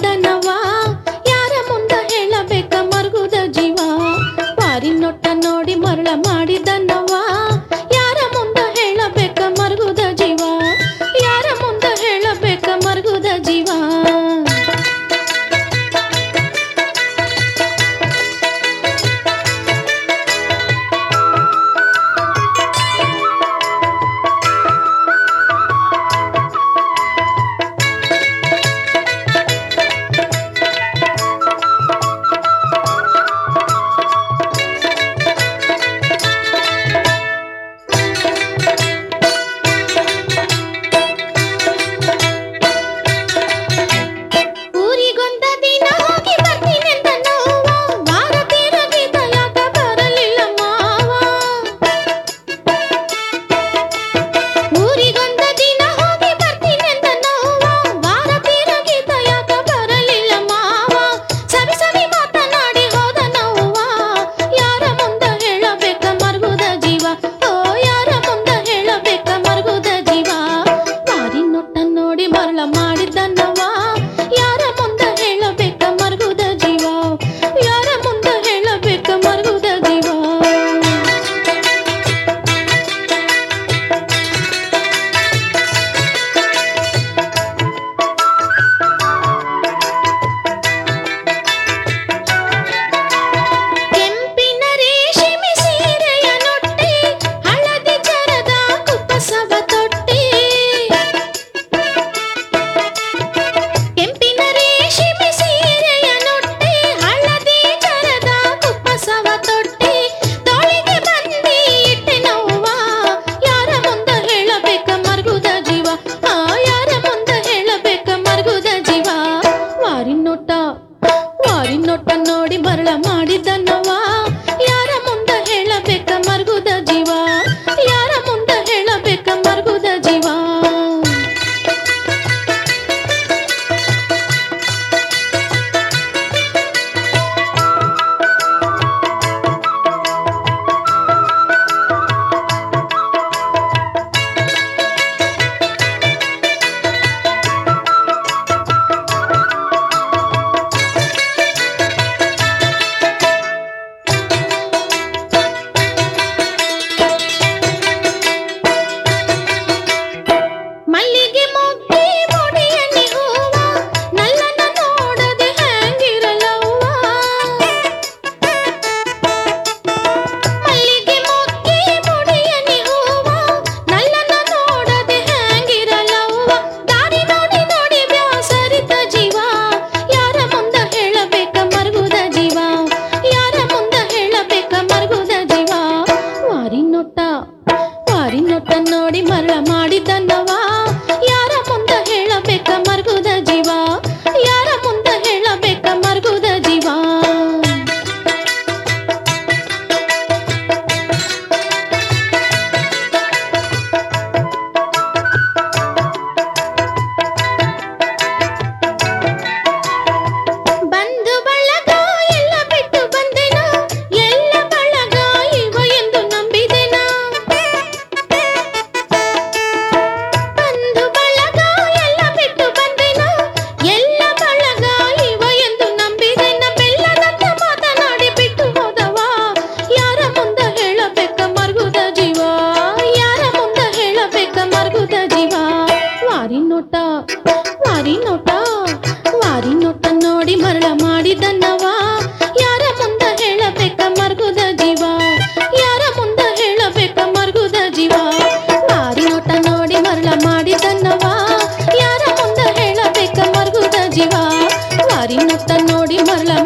ಮಾಡಿದನವ ಯಾರ ಮುಂದ ಹೇಳಬೇಕ ಮರುಗುದ ಜೀವ ವಾರಿ ನೋಟ ನೋಡಿ ಮರಳ ಮಾಡಿದನವ ಯಾರ ಮುಂದ ಹೇಳಬೇಕ ಮರುಗುದ ಜೀವ ಯಾರ ಮುಂದ ಹೇಳಬೇಕ ಮರುಗುದ ಜೀವ ನೋಡಿ ಮರಳ ಮಾಡಿದನವ ಯಾರ ಮುಂದ ಹೇಳಬೇಕ ಮರುಗುದ ಜೀವ ಯಾರ ಮುಂದ ಹೇಳಬೇಕ ಮರುಗುದ ಜೀವ ನೋಡಿ ಮರಳ ಮಾಡಿದನವ ಯಾರ ಮುಂದ ಹೇಳಬೇಕ ಮರುಗುದ ಜೀವ ಯಾರ ಮುಂದ ಹೇಳಬೇಕ ಮರುಗುದ ಜೀವ ಬಂಧು ಬಳಗ ಎಲ್ಲ ಬಿಟ್ಟು ಬಂದೆನ ಎಲ್ಲ ಬಳಗ ಇವ ಎಂದು ನಂಬಿದೆನ ವಾರಿ ನೋಟ ನೋಡಿ ಮರಳ ಮಾಡಿದನವ ಯಾರ ಮುಂದ ಹೇಳಬೇಕ ಮರುಗುದ ಜೀವ ಯಾರ ಮುಂದ ಹೇಳಬೇಕ ಮರುಗುದ ಜೀವ ವಾರಿ ನೋಟ ನೋಡಿ ಮರಳ ಮಾಡಿದನವ ಯಾರ ಮುಂದ ಹೇಳಬೇಕ ಮರುಗುದ ಜೀವ ವಾರಿ ನೋಟ ನೋಡಿ ಮರಳ